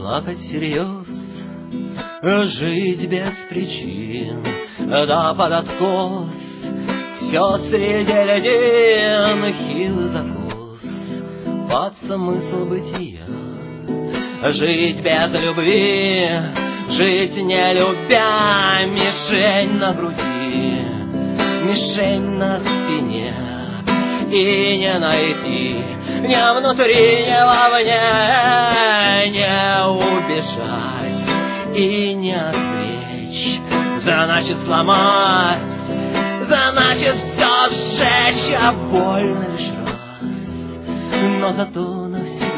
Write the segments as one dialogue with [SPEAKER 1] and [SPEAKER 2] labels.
[SPEAKER 1] плакать всерьез, жить без причин, да под откос, все среди льдин, хилый закос, под смысл бытия. Жить без любви, жить не любя, мишень на груди, мишень на спине, и не найти ни внутри, ни вовне, не убежать и не отвлечь. Значит сломать, значит все сжечь, а больно лишь раз, но зато навсегда.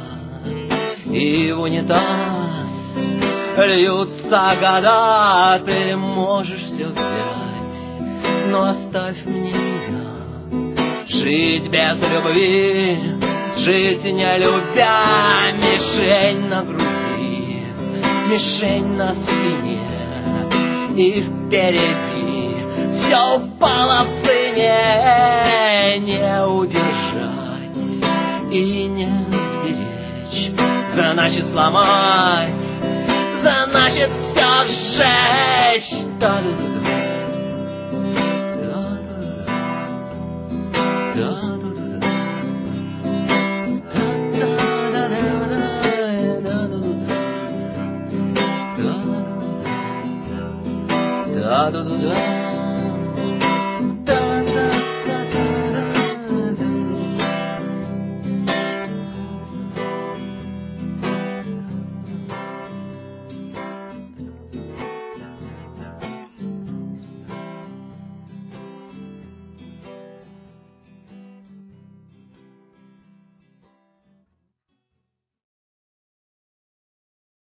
[SPEAKER 1] И в унитаз льются года, ты можешь все взять, но оставь мне меня. Жить без любви, жить не любя, мишень на груди, мишень на спине, и впереди все упало в цене, не удержать и не сберечь. Значит сломать, значит все сжечь. Da da da da.